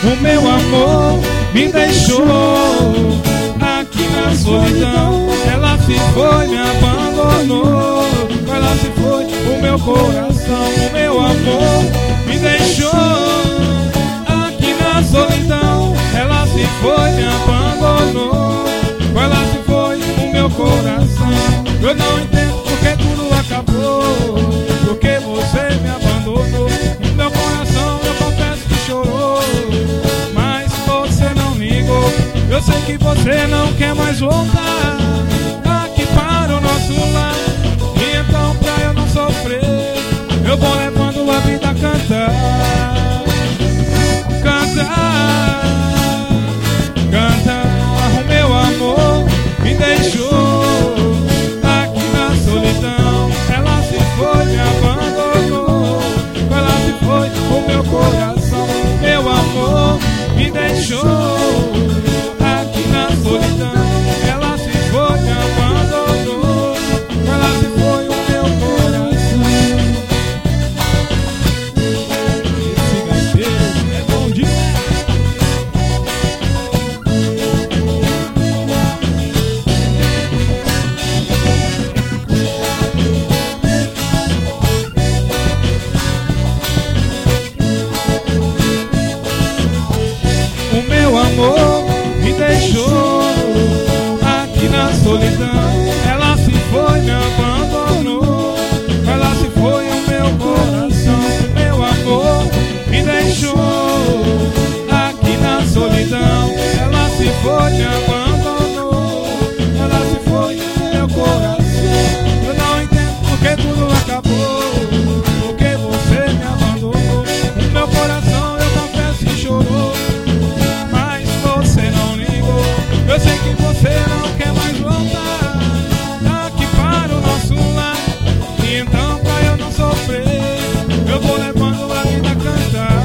O meu amor me deixou aqui na solidão. Ela se foi, me abandonou. Ela se foi, o meu coração. O meu amor me deixou aqui na solidão. Ela se foi, me abandonou. Ela se foi, o meu coração. Eu não entendo porque tudo acabou, porque você me abandonou. O meu coração, eu confesso que chorou, mas você não ligou. Eu sei que você não quer mais voltar aqui para o nosso lar. E então, pra eu não sofrer, eu vou levando a vida a cantar. Cantar, cantar. O meu amor me deixou aqui na solidão. Ela se foi, me abandonou. Ela se foi, o meu coração. Meu amor me deixou aqui na solidão. Ela se foi, me abandonou. Ela se foi, o meu coração. Esse gaiteiro é bom demais. O meu amor me deixou aqui na solidão. Ela se foi, me abandonou. Ela se foi, o meu coração. O meu amor me deixou aqui na solidão. Ela se foi, me abandonou. Ela se foi, o meu coração. Eu não entendo porque tudo acabou, porque você me abandonou. O meu coração, eu confesso que chorou, mas você não ligou. Eu sei que você não quer mais voltar aqui para o nosso lar. E então, pra eu não sofrer, eu vou levando a vida a cantar.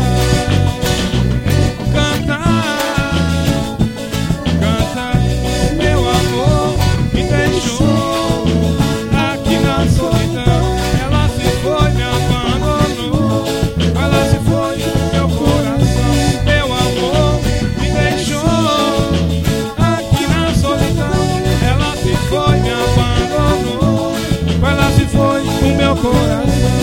Cantar, cantar. Meu amor me deixou aqui na solidão. Ela se foi, me abandonou. Ela se foi, meu coração. Meu amor me deixou aqui na solidão. Ela se foi, me abandonou. Ela se foi, o meu coração.